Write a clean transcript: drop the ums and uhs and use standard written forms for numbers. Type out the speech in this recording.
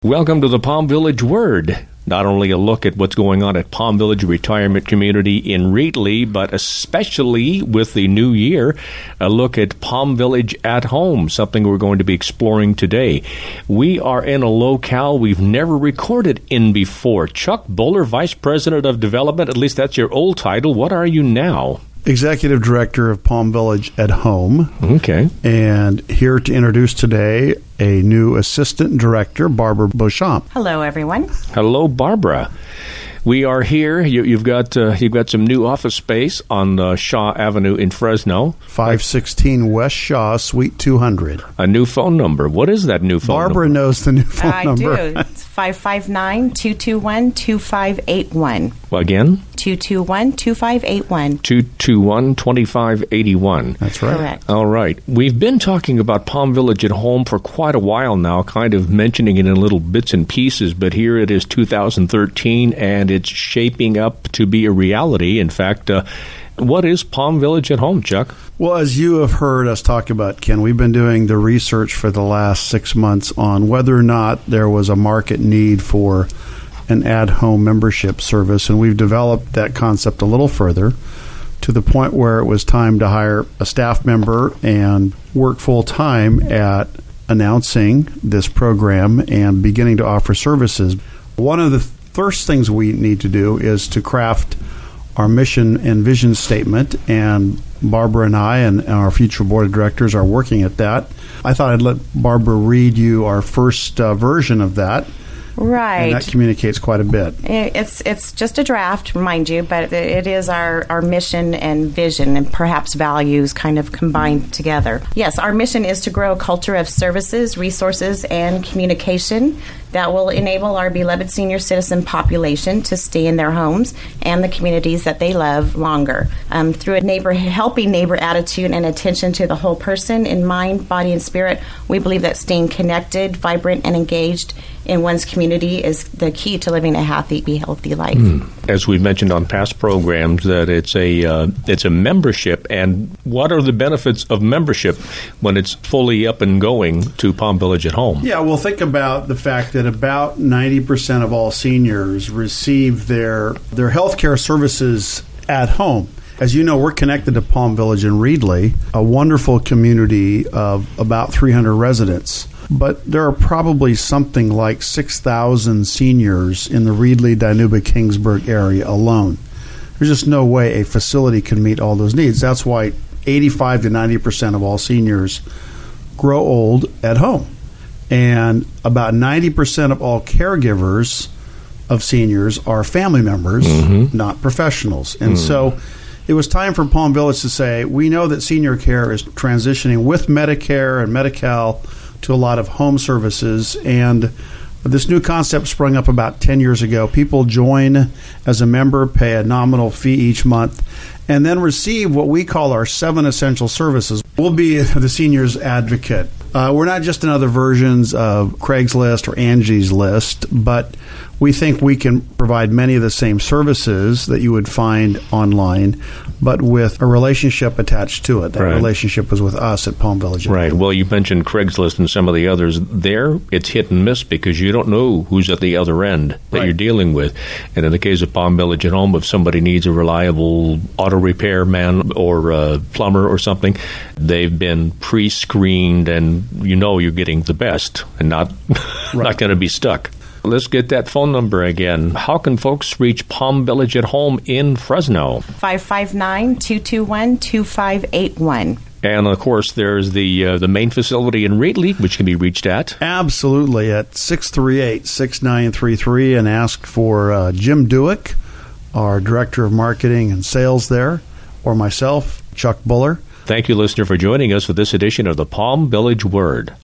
Welcome to the Palm Village Word. Not only a look at what's going on at Palm Village Retirement Community in Wheatley, but especially with the new year, a look at Palm Village at Home, something we're going to be exploring today. We are in a locale we've never recorded in before. Chuck Buller, Vice President of Development, at least that's your old title. What are you now? Executive Director of Palm Village at Home. Okay. And here to introduce today a new Assistant Director, Barbara Beauchamp. Hello, everyone. Hello, Barbara. We are here. You've got some new office space on Shaw Avenue in Fresno. 516 West Shaw, Suite 200. A new phone number. What is that new phone Barbara number? knows the new phone number. I do. It's 559-221-2581. Well, again? 221-2581. 221-2581. That's right. Correct. All right. We've been talking about Palm Village at Home for quite a while now, kind of mentioning it in little bits and pieces, but here it is 2013, and it's shaping up to be a reality. In fact, what is Palm Village at Home, Chuck? Well, as you have heard us talk about, Ken, we've been doing the research for the last 6 months on whether or not there was a market need for an at-home membership service, and we've developed that concept a little further to the point where it was time to hire a staff member and work full-time at announcing this program and beginning to offer services. One of the first things we need to do is to craft our mission and vision statement, and Barbara and I and our future board of directors are working at that. I thought I'd let Barbara read you our first version of that. Right. And that communicates quite a bit. It's just a draft, mind you, but it is our mission and vision and perhaps values kind of combined together. Yes, our mission is to grow a culture of services, resources, and communication that will enable our beloved senior citizen population to stay in their homes and the communities that they love longer. Through a helping neighbor attitude and attention to the whole person in mind, body, and spirit, we believe that staying connected, vibrant, and engaged in one's community is the key to living a healthy life. As we've mentioned on past programs, that it's a membership, and what are the benefits of membership when it's fully up and going to Palm Village at Home? Yeah, well, think about the fact that about 90% of all seniors receive their health care services at home. As you know, we're connected to Palm Village in Reedley, a wonderful community of about 300 residents. But there are probably something like 6,000 seniors in the Reedley, Dinuba, Kingsburg area alone. There's just no way a facility can meet all those needs. That's why 85 to 90% of all seniors grow old at home. And about 90% of all caregivers of seniors are family members, not professionals. And so it was time for Palm Village to say, we know that senior care is transitioning with Medicare and Medi-Cal to a lot of home services, and this new concept sprung up about 10 years ago. People join as a member, pay a nominal fee each month, and then receive what we call our 7 essential services. We'll be the seniors advocate. We're not just another versions of Craigslist or Angie's List, but we think we can provide many of the same services that you would find online, but with a relationship attached to it. That relationship is with us at Palm Village. Right. Well, you mentioned Craigslist and some of the others. There, it's hit and miss because you don't know who's at the other end that you're dealing with. And in the case of Palm Village at Home, if somebody needs a reliable auto repair man or a plumber or something, they've been pre-screened, and you know you're getting the best and not not going to be stuck. Let's get that phone number again. How can folks reach Palm Village at Home in Fresno? 559-221-2581. And, of course, there's the main facility in Wheatley, which can be reached at? Absolutely, at 638-6933, and ask for Jim Dewick, our Director of Marketing and Sales there, or myself, Chuck Buller. Thank you, listener, for joining us for this edition of the Palm Village Word.